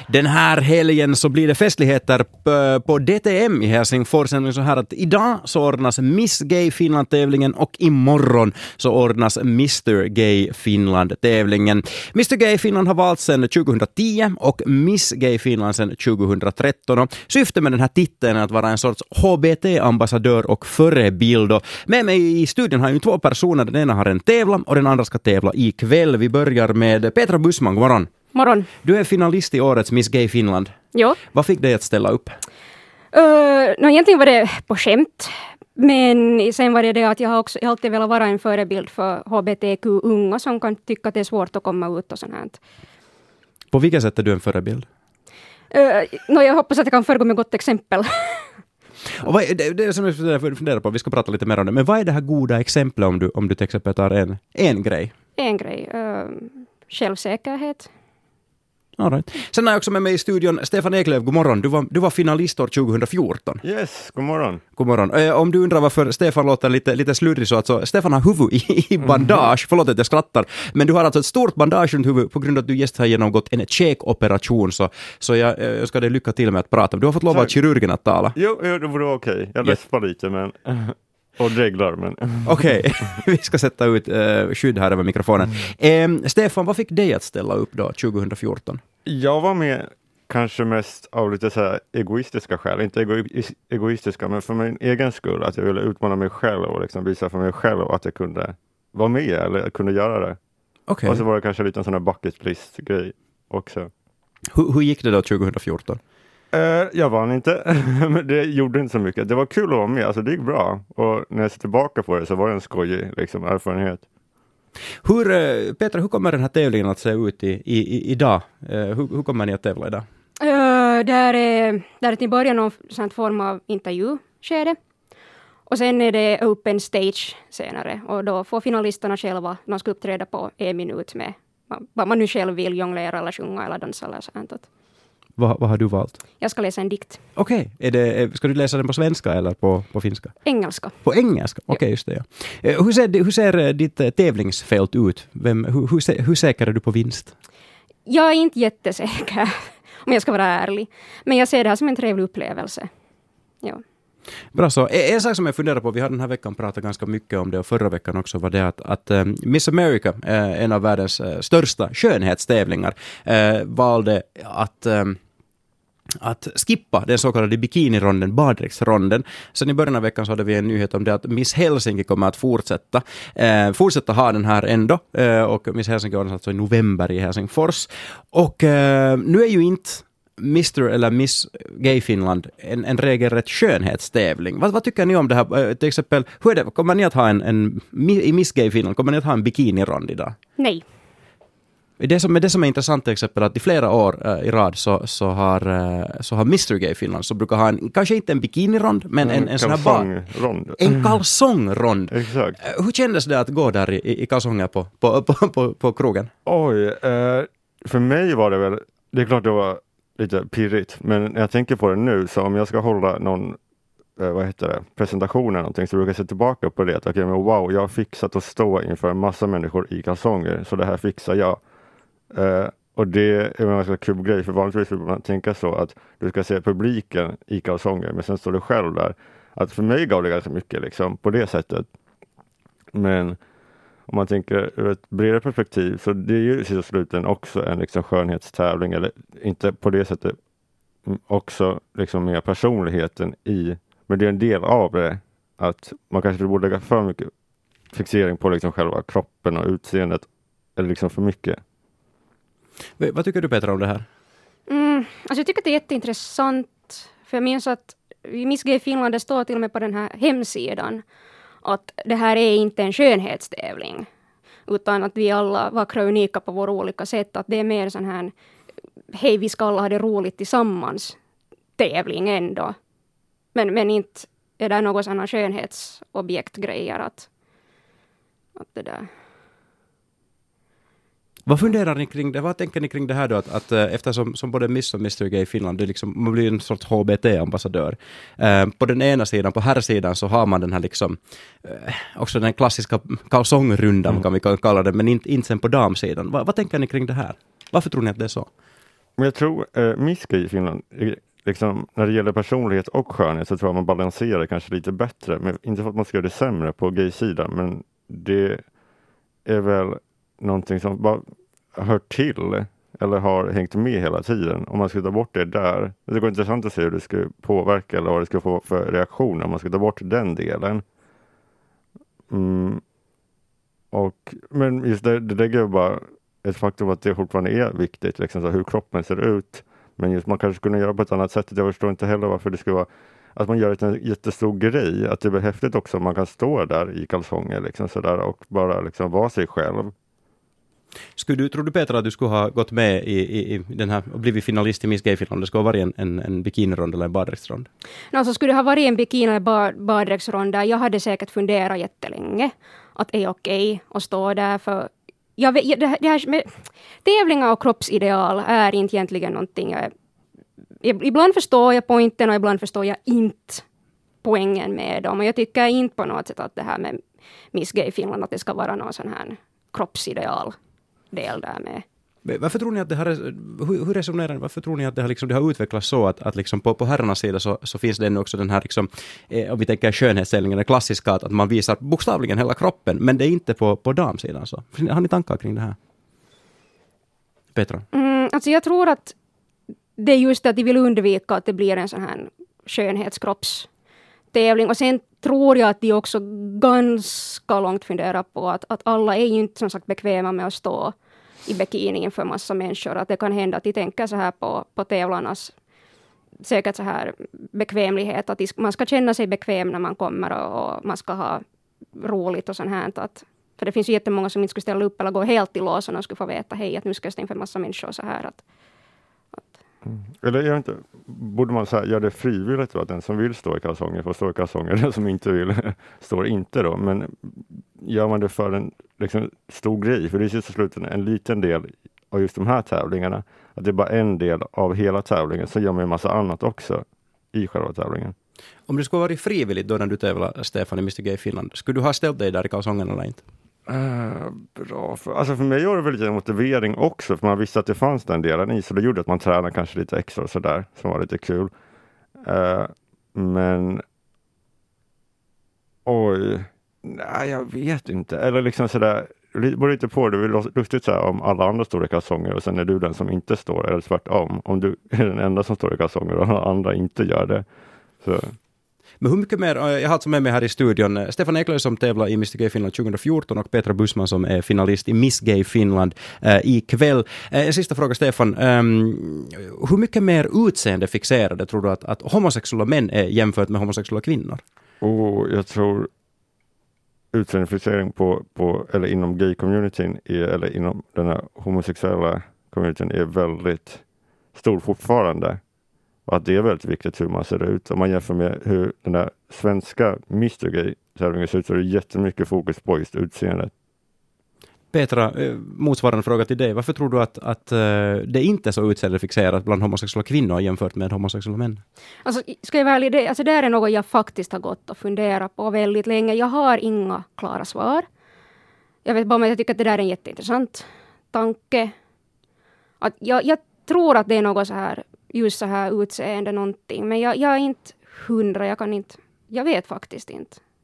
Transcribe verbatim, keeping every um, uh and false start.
Den här helgen så blir det festligheter på, på D T M i Helsingfors. Så här att idag så ordnas Miss Gay Finland-tävlingen och imorgon så ordnas mister Gay Finland-tävlingen. mister Gay Finland har valts sedan tjugohundratio och Miss Gay Finland sedan tjugohundratretton. Och syftet med den här titeln är att vara en sorts H B T-ambassadör och förebild. Och med mig i studion har ju två personer. Den ena har en tävla och den andra ska tävla ikväll. Vi börjar med Petra Bussman. God morgon. Morgon. Du är finalist i årets Miss Gay Finland. Jo. Vad fick dig att ställa upp? Uh, no, egentligen var det på skämt. Men sen var det det att jag har också jag har alltid velat vara en förebild för H B T Q-unga som kan tycka att det är svårt att komma ut och sånt här. På vilket sätt är du en förebild? Uh, no, jag hoppas att jag kan föregå med gott exempel. Och vad är det, det är som jag funderar på, vi ska prata lite mer om det, men vad är det här goda exemplet om du, om du till exempel tar en, en grej? En grej. Uh, självsäkerhet. All right. Sen är jag också med mig i studion Stefan Eklöf. God morgon. Du var, du var finalist år tjugohundrafjorton. Yes, god morgon. God morgon. Eh, om du undrar varför Stefan låter lite, lite slurrig så alltså, Stefan har huvud i, i bandage. Mm. Förlåt att jag skrattar. Men du har alltså ett stort bandage runt huvud på grund av att du just har genomgått en käkoperation. Så, så jag, jag ska dig lycka till med att prata. Du har fått lov av kirurgen att tala. Jo, jo det vore okej. Okay. Jag läspar yes. lite men... Och dreglar, men... Okej, okay. Vi ska sätta ut uh, skydd här över mikrofonen. Mm. Eh, Stefan, vad fick dig att ställa upp då tjugohundrafjorton? Jag var med kanske mest av lite så här egoistiska skäl. Inte ego- egoistiska, men för min egen skull. Att jag ville utmana mig själv och liksom visa för mig själv att jag kunde vara med eller kunde göra det. Okay. Och så var det kanske lite en sån här bucket list-grej också. Hur, hur gick det då tjugohundrafjorton? Uh, jag vann inte, men det gjorde inte så mycket. Det var kul att vara med, alltså det gick bra. Och när jag ser tillbaka på det så var det en skojig liksom, erfarenhet. Hur, Petra, hur kommer den här tävlingen att se ut i, i, i, idag? Uh, hur, hur kommer ni att tävla idag? Uh, där är där är till början någon sån form av intervjuskede. Och sen är det open stage senare. Och då får finalisterna själva, de ska uppträda på en minut med vad man nu själv vill, jonglera eller sjunga eller dansa eller sånt. Vad, vad har du valt? Jag ska läsa en dikt. Okej, okay. Ska du läsa den på svenska eller på, på finska? Engelska. På engelska? Okej, okay, just det. Ja. Hur, ser, hur ser ditt tävlingsfält ut? Vem, hur, hur, hur säker är du på vinst? Jag är inte jättesäker, om jag ska vara ärlig. Men jag ser det här som en trevlig upplevelse. Ja. Bra så. En sak som jag funderar på, vi har den här veckan pratat ganska mycket om det och förra veckan också var det att, att um, Miss America, uh, en av världens uh, största skönhetstävlingar, uh, valde att... Um, att skippa den så kallade bikinironden, baddräktsronden. Sen i början av veckan så hade vi en nyhet om det att Miss Helsinki kommer att fortsätta eh, fortsätta ha den här ändå eh, och Miss Helsinki ordnas alltså i november i Helsingfors. Och eh, nu är ju inte mister eller Miss Gay Finland en, en regelrätt skönhetstävling. Vad, vad tycker ni om det här? Till exempel, hur är det? Kommer ni att ha en, en i Miss Gay Finland, kommer ni att ha en bikinirond idag? Nej. Det som, det som är intressant till exempel att i flera år äh, i rad så, så, har, äh, så har mister Gay Finland så brukar ha en, kanske inte en bikinirond men en, en, en sån här kalsongrond. En kalsongrond. Exakt. Äh, hur kändes det att gå där i, i kalsonger på, på, på, på, på krogen? Oj, eh, för mig var det väl, det är klart det var lite pirrigt, men när jag tänker på det nu så om jag ska hålla någon eh, vad heter det, presentation eller någonting så brukar jag se tillbaka på det att okay, men wow, jag har fixat att stå inför en massa människor i kalsonger så det här fixar jag. Uh, och det är en ganska kul grej för vanligtvis vill man tänka så att du ska se publiken i kalsonger men sen står du själv där. Att för mig gav det ganska mycket liksom på det sättet. Men om man tänker ur ett bredare perspektiv så det är ju i sista sluten också en liksom skönhetstävling eller inte på det sättet också liksom med personligheten i, men det är en del av det att man kanske borde lägga för mycket fixering på liksom själva kroppen och utseendet eller liksom för mycket. Vad tycker du Petra om det här? Mm, alltså jag tycker att det är jätteintressant. För jag minns att i Miss Gay Finland det står till och med på den här hemsidan att det här är inte en skönhetstävling. Utan att vi alla vackra och unika på våra olika sätt. Att det är mer sån här hej vi ska alla ha det roligt tillsammans tävling ändå. Men, men inte är det något sådana skönhetsobjektgrejer att, att det där... Vad funderar ni kring det? Vad tänker ni kring det här då? Att, att eftersom som både Miss och mister Gay Finland, det liksom, man blir en sorts H B T-ambassadör. Eh, på den ena sidan, på här sidan så har man den här liksom, eh, också den klassiska kalsongrundan mm. kan vi kalla det, men inte, inte sen på damsidan. Va, vad tänker ni kring det här? Varför tror ni att det är så? Men jag tror eh, Miss Gay i Finland, liksom, när det gäller personlighet och skönhet så tror jag man balanserar kanske lite bättre. Men inte för att man ska göra det sämre på gay-sidan, men det är väl någonting som bara hör till eller har hängt med hela tiden. Om man ska ta bort det där, det går intressant att se hur det ska påverka eller vad det ska få för reaktioner om man ska ta bort den delen. Mm. Och, men just det, det lägger bara ett faktum att det fortfarande är viktigt, liksom, så hur kroppen ser ut. Men just man kanske skulle göra på ett annat sätt. Jag förstår inte heller varför det ska vara att man gör en jättestor grej. Att det är häftigt också om man kan stå där i kalsonger liksom, så där, och bara liksom, vara sig själv. Skulle du, tror du Petra att du skulle ha gått med i, i, i den här och blivit finalist i Miss Gay-Finland? Det skulle ha varit en, en, en bikinirond eller en baddräktsrond? Alltså, skulle det ha varit en bikini eller bad, baddräktsrond där, jag hade säkert funderat jättelänge att är okej att stå där. För jag vet, det, det här med tävlingar och kroppsideal är inte egentligen någonting jag, ibland förstår jag poängen och ibland förstår jag inte poängen med dem. Och jag tycker inte på något sätt att det här med Miss Gay-Finland, att det ska vara någon sån här kroppsideal del där med. Varför tror ni att det här är, hur, hur resonerar ni? Varför tror ni att det har, liksom, det har utvecklats så att, att liksom på, på herrarnas sida så, så finns det också den här, liksom, eh, om vi tänker skönhetsställningen, den klassiska, att, att man visar bokstavligen hela kroppen, men det är inte på, på damsidan. Så. Har ni tankar kring det här? Petra? Mm, alltså jag tror att det är just att de vill undvika att det blir en sån här skönhetskroppstävling. Och sen tror jag att de också ganska långt funderar på att, att alla är ju inte som sagt bekväma med att stå i bikini inför massa människor. Att det kan hända att de tänker så här på, på tävlarnas säkert så här bekvämlighet. Att man ska känna sig bekväm när man kommer och, och man ska ha roligt och sånt här. Att, för det finns ju jättemånga som inte skulle ställa upp eller gå helt i lås och de skulle få veta hej att nu ska jag stå inför en massa människor så här. Att, att. Mm. Eller jag inte, borde man säga, göra det frivilligt då, att den som vill stå i kalsonger får stå i kalsonger, den som inte vill står inte då. Men gör man det för en liksom, stor grej, för det är ju till slut en liten del av just de här tävlingarna, att det är bara en del av hela tävlingen, så gör man en massa annat också i själva tävlingen. Om det skulle vara frivilligt då när du tävlar, Stefan, i Mister Gay Finland, skulle du ha ställt dig där i kalsongerna eller inte? Uh, bra. För, alltså för mig var det väl lite en motivering också, för man visste att det fanns den delen i, så det gjorde att man tränade kanske lite extra och sådär, som var lite kul. Uh, men oj, nej jag vet inte. Eller liksom sådär, det beror lite på, det är väl lustigt så här, om alla andra står i kalsonger och sen är du den som inte står, eller tvärtom. Om du är den enda som står i kalsonger och alla andra inte gör det. Så. Men hur mycket mer, jag har alltså med mig här i studion Stefan Eklöf som tävlar i Mister Gay Finland tjugo fjorton och Petra Bussman som är finalist i Miss Gay Finland äh, ikväll. Äh, en sista fråga Stefan, ähm, hur mycket mer utseende fixerade tror du att, att homosexuella män är jämfört med homosexuella kvinnor? Och jag tror utseendefixering på, på, eller inom gay-communityn är, eller inom den här homosexuella communityn är väldigt stor fortfarande. Och att det är väldigt viktigt hur man ser ut. Om man jämför med hur den där svenska Mister Gay-tävlingen ser ut, så är det jättemycket fokus på just utseendet. Petra, motsvarande fråga till dig. Varför tror du att, att det inte är så utseendefixerat bland homosexuella kvinnor jämfört med homosexuella män? Alltså, ska jag vara ärlig, det, alltså, det är något jag faktiskt har gått och funderat på väldigt länge. Jag har inga klara svar. Jag vet bara att jag tycker att det där är en jätteintressant tanke. Att jag, jag tror att det är något så här, just så här utseende någonting. Men jag, jag är inte hundra, jag kan inte, jag vet faktiskt inte.